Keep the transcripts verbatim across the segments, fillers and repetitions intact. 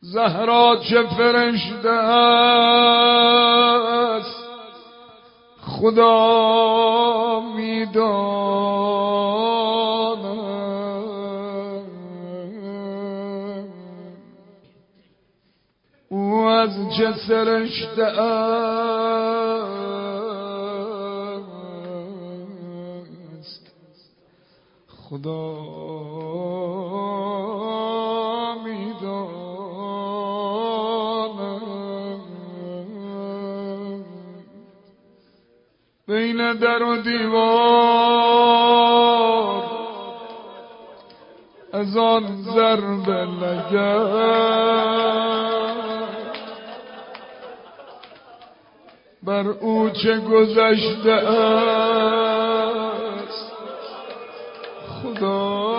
زهرا چه فرشته است خدا میداند، او از چه سرشته است خدا بین در و دیوار از آن ضرب لگد بر او چه گذشته است خدا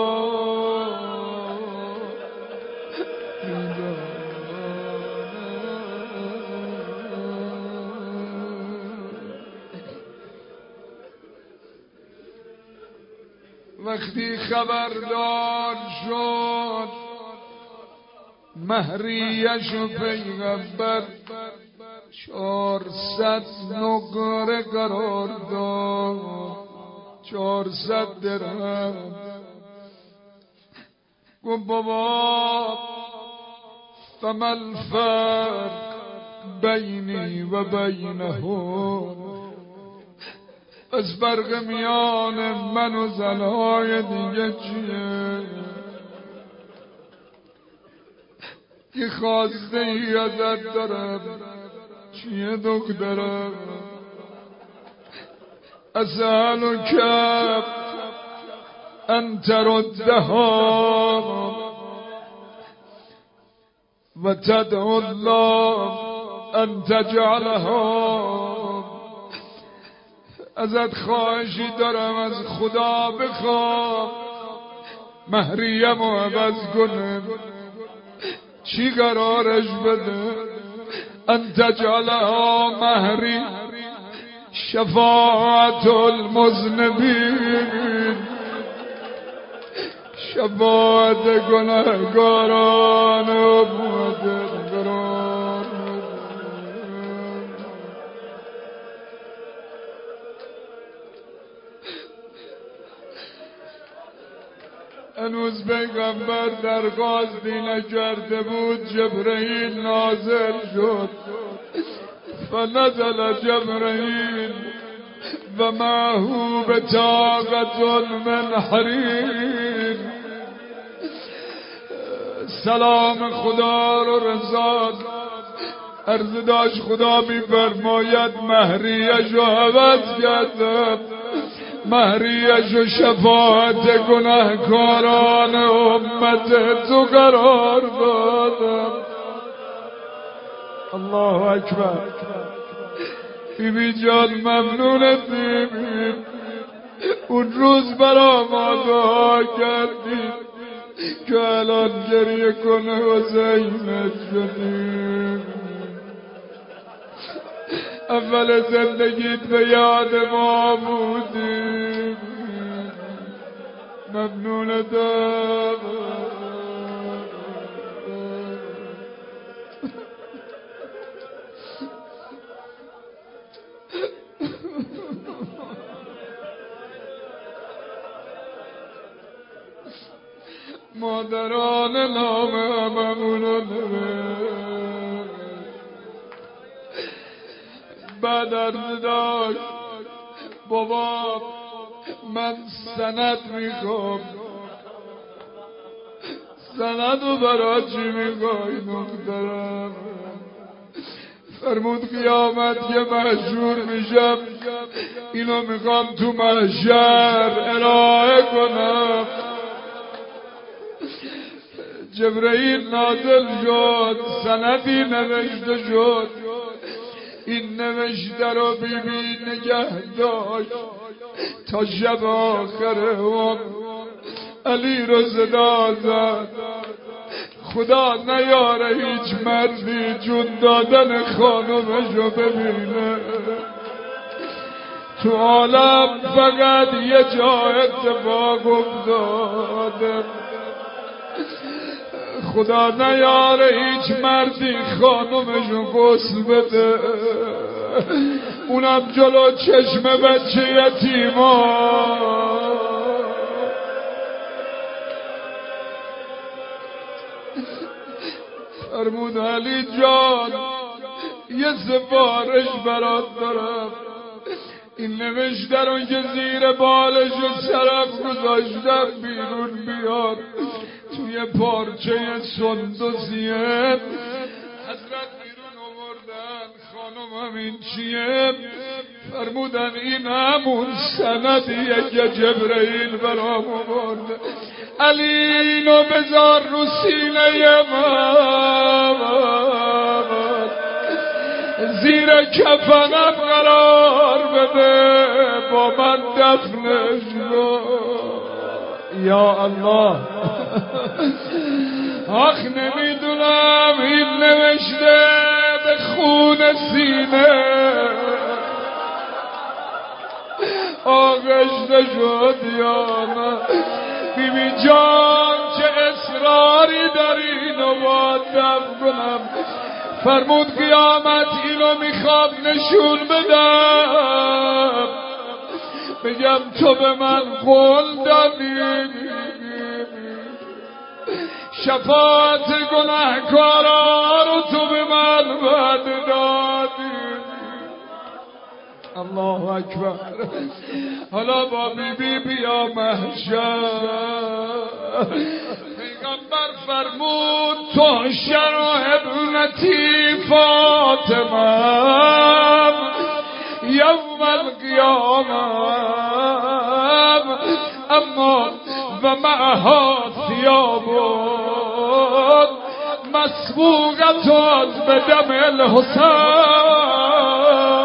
وقتی خبردار شد مهریش و پیغمبر چهارصد نقره قرار داد، چهارصد درهم. گفت بابا فما الفرق بینی و بینهم، از فرق میان من و زنهای دیگه چیه؟ یه خواسته ای ازت دارم، چیه دخترم؟ اسألک ان تردها و تدعو الله ان تجعلها. ازت خواهشی دارم از خدا بخوام مهریم و عوض کنه. چی قرارش بده؟ ان تجعلها مهری شفاعت المذنبین، شفاعت گناهگاران و مددگاران. هنوز پیغمبر درخواستی نکرده بود جبرئیل نازل شد. فنزل جبرئیل و معه بطاقة من حریر. سلام خدا رو رساد، عرض داشت خدا میفرماید مهریش رو عوض کردم، مهریش و شفاعت گناهکاران امت تو قرار دادم. الله اکبر. بی بی جان ممنونت بیبی، اون روز برا ما دعا کردی که الان گریه کنه و زینت شدیم. اول زندگیت به یاد ما بودیم، ممنونتم. مادران نامه ممنونتم. بعد عرض داشت بابا من سند میخوام. سند رو برای چی میخوای دخترم؟ فرمود قیامت که محشور میشم اینو میخوام تو محشر ارائه کنم. جبرئیل نازل شد، سندی نوشته شد. این نوشته رو بی بی نگه داشت تا شب آخر هم علی رو صدا زد. خدا نیاره هیچ مردی جون دادن خانمشو ببینه تو عالم، فقط یه جا اتفاق افتاده. خدا نیاره هیچ مردی خانومشو غسل بده، اونم جلو چشم بچه یتیما. فرمود علی جان یه سفارش برات دارم، این نوشته رو که زیر بالش و سرم گذاشتم بیرون بیاد، توی پارچه سندسیه حضرت بیرون آوردن. خانم این چیه؟ فرمودن این همون سندیه که جبرئیل برام آورده. علی اینو بذار رو سینه من، زیر کفنم قرار بده، با من دفنش کن. یا الله آخ نمیدونم این نوشته به خون سینه آغشته شد یا نه. بی بی جان چه اصراری داری اینو باید دفن کنم؟ فرمود قیامت اینو میخوام نشون بدم، بگم تو به من قول دادی شفاعت گناهکارا رو تو به من وعده دادی. الله اکبر. حالا با بی بی بیا محشر. پیغمبر فرمود تو شرح ابنتی فاطمه یوم القیامه اما و معها ثیاب مسبوقة بدم الحسین.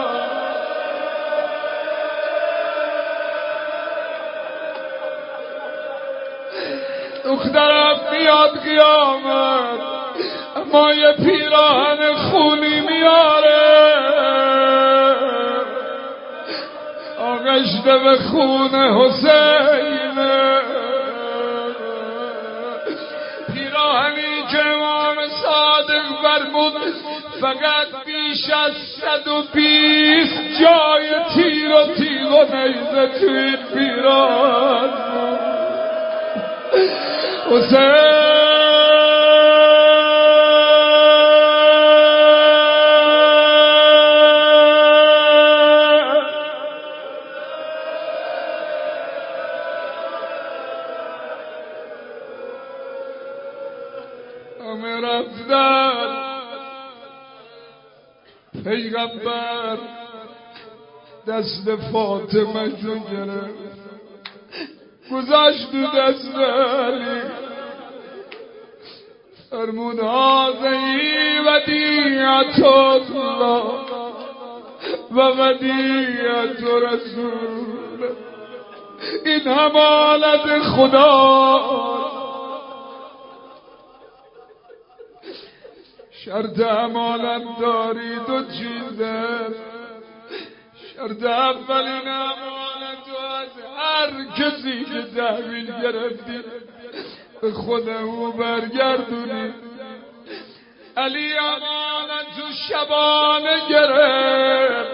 دخترم میاد قیامت اما یه پیراهن خونی میاره آغشته به خون حسین، پیراهنی که امام صادق فرمود فقط بیش از صد و بیست جای تیر و تیغ و نیزه تو این پیراهن حسین. همه رفتن، پیغمبر دست فاطمه جو گرفت گذاشت دو دست علی. فرمود هذهی ودیعة الله و ودیعة رسول، این امانت خدا. شرط امانت داری دو چیزه. شرط اول این امانت از هر کسی که تحویل گرفتی به خود او برگردونی. علی امانت تو شبانه گرفت،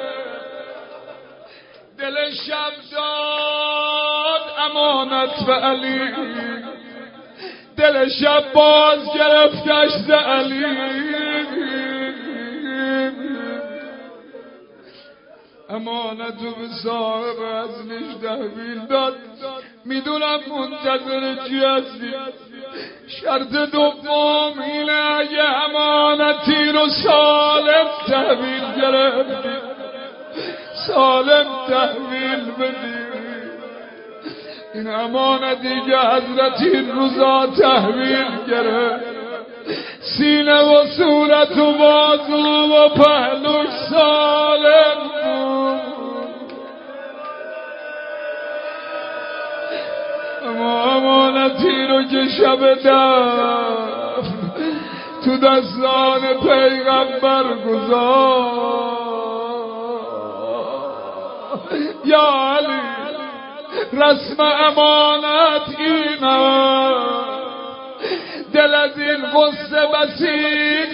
دل شب داد امانت به علی، دل شب باز گرفتش ز علی. امانتو به صاحب ازلش تحویل داد. میدونم منتظر چی هستی. شرط دوم اینه اگه امانتی رو سالم تحویل گرفتی سالم تحویل بدی. این امانتی که حضرت این روزا تحویل گرفت سینه و صورت و بازو و پهلوش سالم بود. اما امانتی رو که شب دفن تو دستان پیغمبر گذاشت. یا علی رسم امانت اینه، دل از این غصه بسی